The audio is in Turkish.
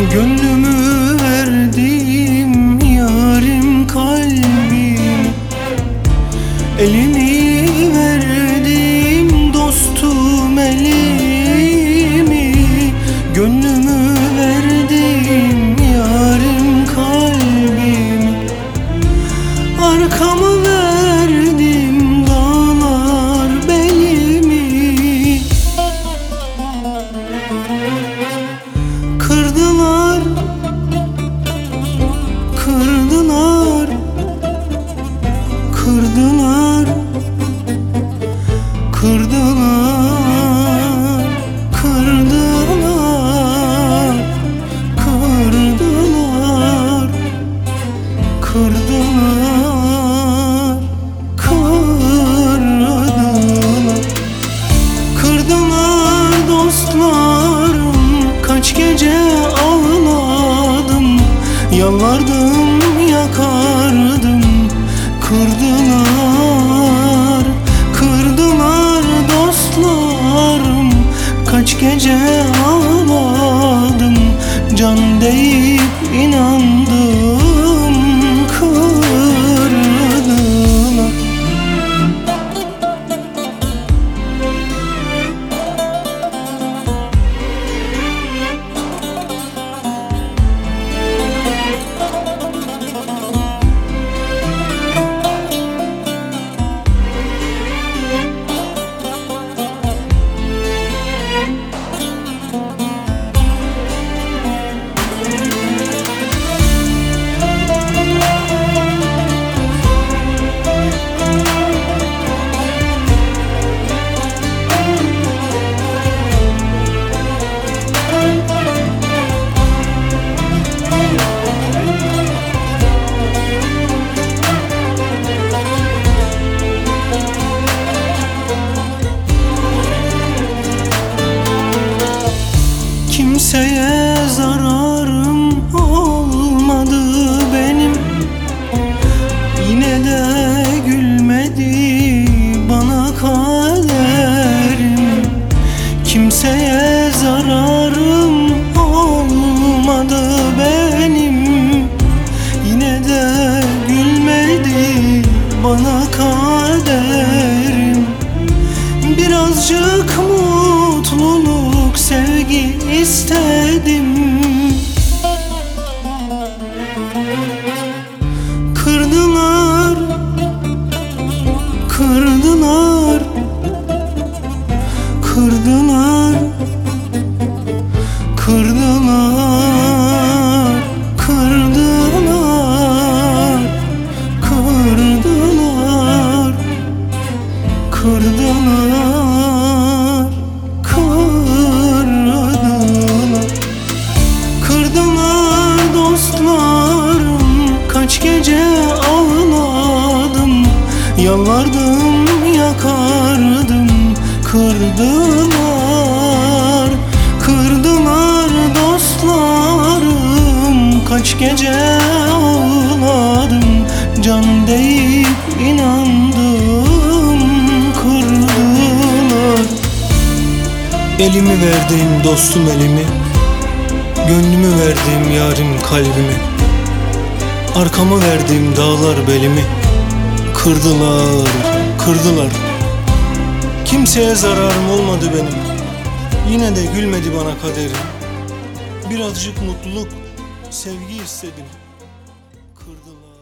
Gönlümü verdim yarim kalbim, elimi verdim dostum elimi. Gönlümü verdim yarim kalbim, arkamı verdim dağlar belimi. Kırdılar, kırdılar, kırdılar, kırdılar, kırdılar, kırdılar, kırdılar, kırdılar. Kırdılar dostlarım, kaç gece ağladım, yalvardım yakardım. Kırdılar, kırdılar dostlarım, kaç gece ağladım, can deyip inandım. Kırdılar. Kimseye zararım olmadı benim, yine de gülmedi bana kaderim. Kimseye zararım olmadı benim, yine de gülmedi bana kaderim. Birazcık mutluluk, sevgi istedim. Kırdılar, kırdılar, kırdılar, kırdılar, kırdılar, kırdılar, kırdılar, kırdılar. Kırdılar dostlarım, kaç gece ağladım, yalvardım yakardım. Kırdılar, kırdılar dostlarım, kaç gece ağladım, can deyip inandım. Kırdılar. Elimi verdim dostum elimi, gönlümü verdim yarim kalbimi, arkamı verdim dağlar belimi. Kırdılar, kırdılar. Kimseye zararım olmadı benim, yine de gülmedi bana kaderim. Birazcık mutluluk, sevgi istedim. Kırdılar.